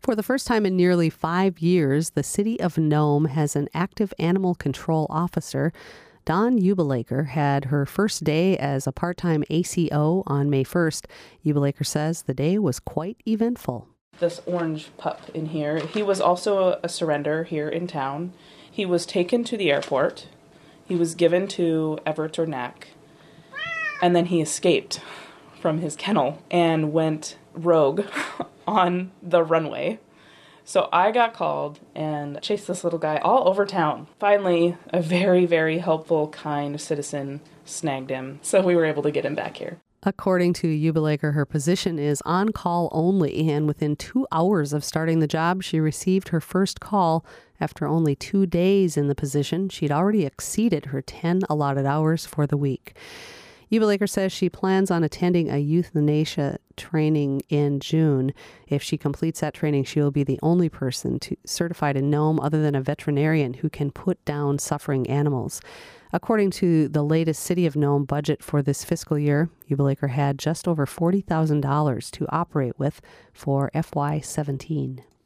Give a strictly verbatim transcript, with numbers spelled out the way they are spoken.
For the first time in nearly five years, the city of Nome has an active animal control officer. Dawn Ubelaker had her first day as a part-time A C O on May first. Ubelaker says the day was quite eventful. This orange pup in here, he was also a, a surrender here in town. He was taken to the airport. He was given to Everett or Knack, and then he escaped from his kennel and went rogue on the runway. So I got called and chased this little guy all over town. Finally, a very, very helpful, kind citizen snagged him, so we were able to get him back here. According to Ubelaker, her position is on call only, and within two hours of starting the job, she received her first call. After only two days in the position, she'd already exceeded her ten allotted hours for the week. Ubelaker says she plans on attending a euthanasia training in June. If she completes that training, she will be the only person to, certified in Nome other than a veterinarian who can put down suffering animals. According to the latest City of Nome budget for this fiscal year, Ubelaker had just over forty thousand dollars to operate with for F Y seventeen.